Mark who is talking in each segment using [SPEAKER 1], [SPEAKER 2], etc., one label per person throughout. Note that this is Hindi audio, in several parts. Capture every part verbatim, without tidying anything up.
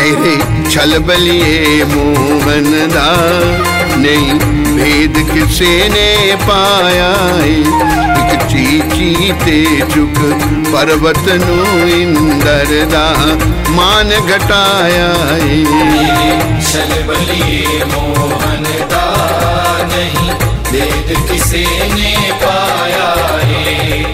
[SPEAKER 1] मेरे छल बलिए मोहन दा नहीं भेद किसे ने पाया है। एक चीची ते चुक पर्वत नू इंदर दा मान घटाया है।
[SPEAKER 2] छल बलिए मोहन दा नहीं भेद किसे ने पाया है।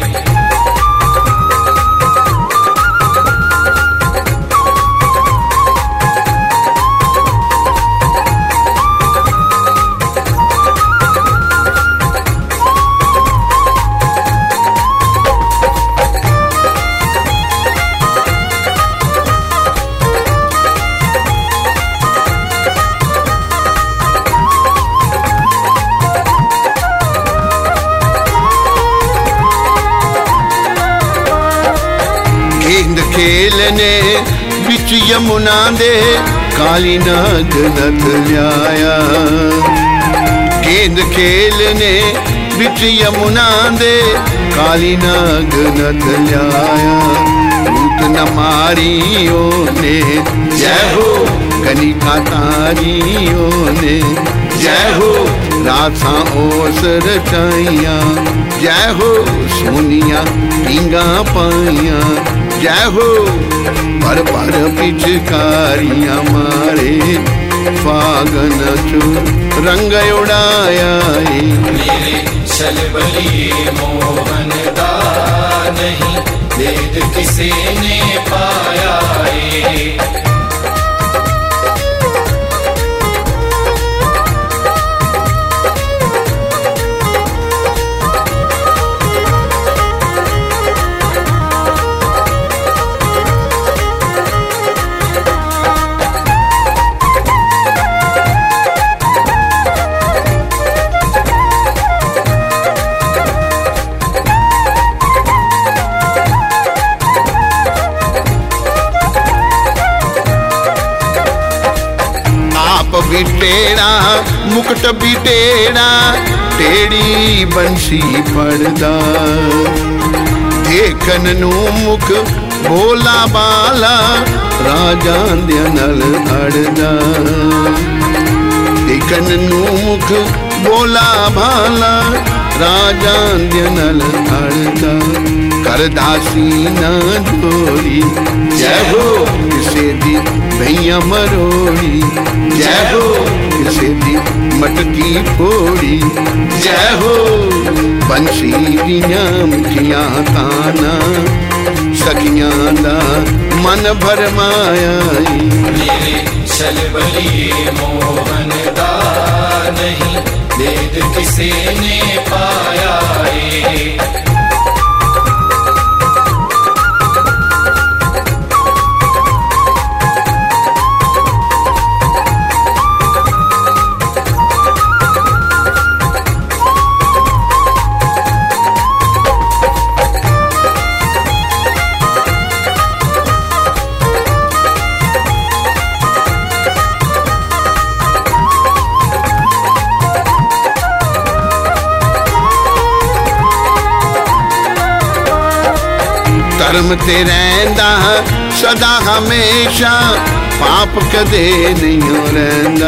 [SPEAKER 1] गेंद खेलने बिच यमुना दे काली नाग नथ लिया। गेंद खेलने बिच यमुना दे काली नाग नथ लिया। भूत न मारियो ने जय हो कनिका तारियो ने जय हो रासा ओस रचाइया। जय हो सोनिया पींगा पाइया। जय हो पर पर पिचकारियां मारे फागन चो रंग उड़ाया।
[SPEAKER 2] मेरे छल बलिए मोहन दा नहीं भेद किसे ने पाया है।
[SPEAKER 1] भी टेढ़ा मुकुट भी टेढ़ा टेढ़ी बंसी पड़दा। देखन नू मुख भोला बाला राजा दे नल अड़दा। देखन नू मुख भोला भाला राजा दे नल अड़दा। करदासी ना जोड़ी जय हो किसे दी भैया मरोड़ी। जय हो किसे दी मटकी फोड़ी। जय हो बंसी दियां मिठियां ताना सखियां दा मन भरमाया।
[SPEAKER 2] मेरे छल बलिए मोहन दा नहीं भेद किसे ने पाया है।
[SPEAKER 1] धर्म ते रहंदा सदा हमेशा पाप कदे नहीं रहंदा।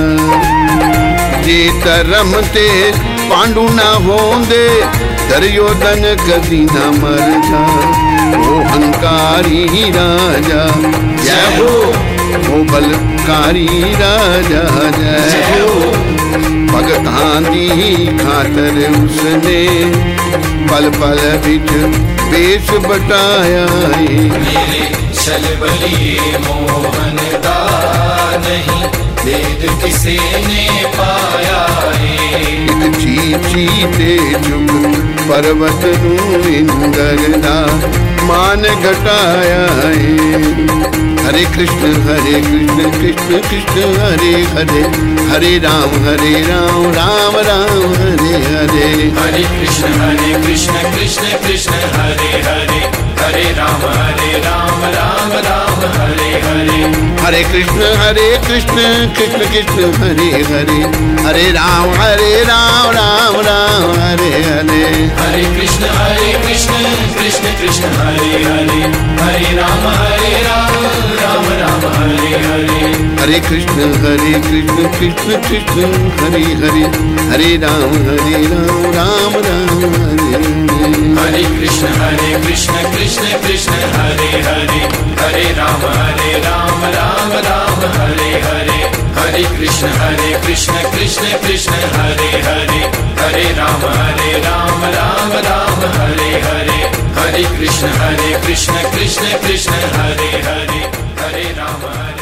[SPEAKER 1] जे धर्म ते पांडु ना होंदे दुर्योधन कदी ना मरदा। ओ हंकारी राजा जय हो ओ बलकारी राजा जय हो। भगतां दी खातर उसने पल पल बिच बेस बटाया।
[SPEAKER 2] मेरे छल बलिए मोहन दा नहीं भेद किसे ने पाया है।
[SPEAKER 1] एक चीची ते चुक पर्वत नू इंदर दा मान घटाया है। हरे कृष्ण हरे कृष्ण कृष्ण कृष्ण हरे हरे हरे राम हरे राम राम राम हरे हरे।
[SPEAKER 2] हरे कृष्ण हरे कृष्ण कृष्ण कृष्ण हरे हरे हरे राम हरे राम राम राम हरे हरे।
[SPEAKER 1] हरे कृष्ण हरे कृष्ण कृष्ण कृष्ण हरे हरे हरे राम हरे राम राम राम हरे हरे।
[SPEAKER 2] हरे कृष्ण हरे कृष्ण कृष्ण कृष्ण हरे हरे हरे राम हरे राम राम राम राम हरे हरे
[SPEAKER 1] हरे कृष्ण हरे कृष्ण कृष्ण कृष्ण हरे हरे हरे राम हरे राम राम राम हरे हरे
[SPEAKER 2] हरे कृष्ण हरे कृष्ण कृष्ण कृष्ण हरे हरे हरे राम हरे राम राम राम हरे हरे हरे कृष्ण हरे कृष्ण कृष्ण कृष्ण हरे हरे हरे राम हरे राम राम राम हरे हरे हरे कृष्ण हरे कृष्ण कृष्ण कृष्ण हरे हरे हरे राम हरे